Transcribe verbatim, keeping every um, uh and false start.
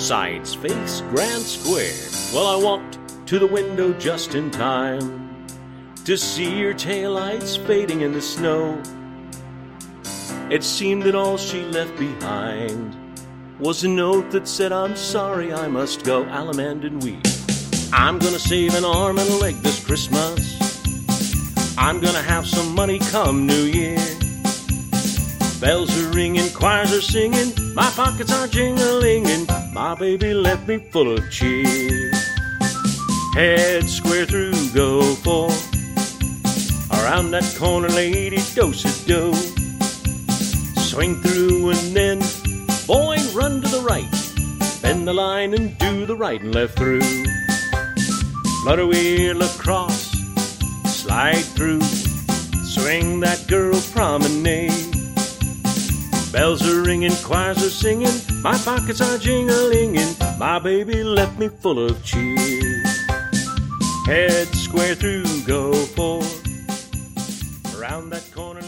sides face Grand Square. Well, I walked to the window just in time to see her taillights fading in the snow. It seemed that all she left behind was a note that said, I'm sorry, I must go, Allemande and Weed. I'm gonna save an arm and a leg this Christmas. I'm gonna have some money come New Year. Bells are ringing, choirs are singing, my pockets are jingling, my baby left me full of cheer. Head square through, go for around that corner, lady, do-si-do. Swing through and then, boy, run to the right. Bend the line and do the right and left through. Flutter wheel across, slide through, swing that girl promenade. Bells are ringing, choirs are singing, my pockets are jingling, my baby left me full of cheer. Head square through, go for around that corner.